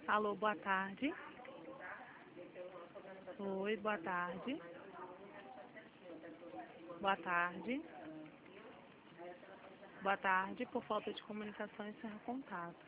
Alô, boa tarde. Oi, boa tarde. Boa tarde. Boa tarde. Por falta de comunicação, encerra contato.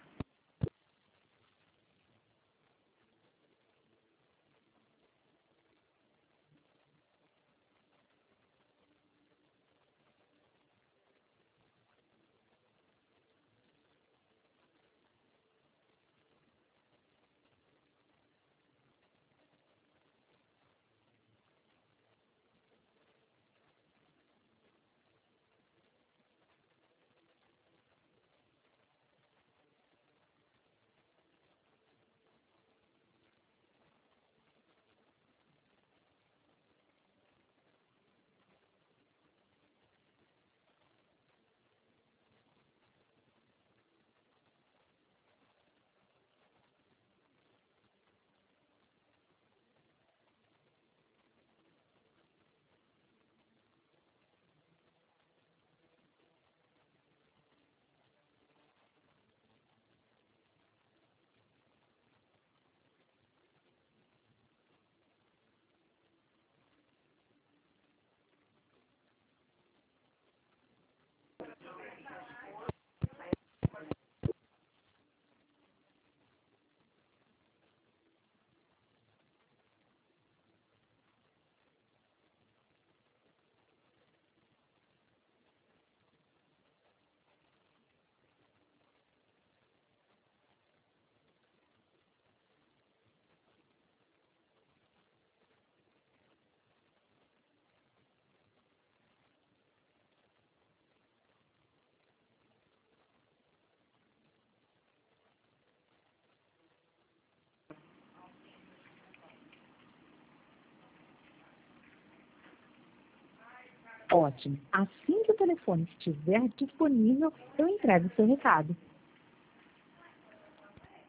Ótimo. Assim que o telefone estiver disponível, eu entrego o seu recado.